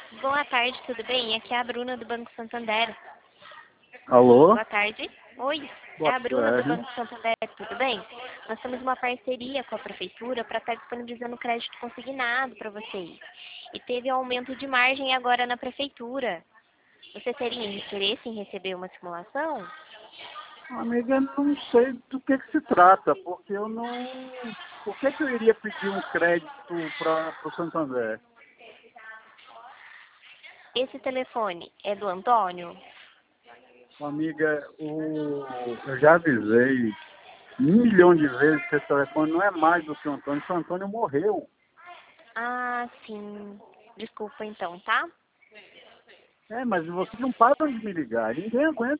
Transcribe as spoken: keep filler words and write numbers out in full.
Boa tarde, tudo bem? Aqui é a Bruna do Banco Santander. Alô? Boa tarde. Oi, é Boa a Bruna do tarde. Banco Santander, tudo bem? Nós temos uma parceria com a Prefeitura para estar disponibilizando crédito consignado para vocês. E teve aumento de margem agora na Prefeitura. Você teria interesse em receber uma simulação? Amiga, não sei do que, que se trata, porque eu não. Por que, que eu iria pedir um crédito para o Santander? Esse telefone é do Antônio? Amiga, o... eu já avisei um milhão de vezes que esse telefone não é mais do que o Antônio, que o Antônio morreu. Ah, sim. Desculpa então, tá? É, mas vocês não param de me ligar, ninguém aguenta.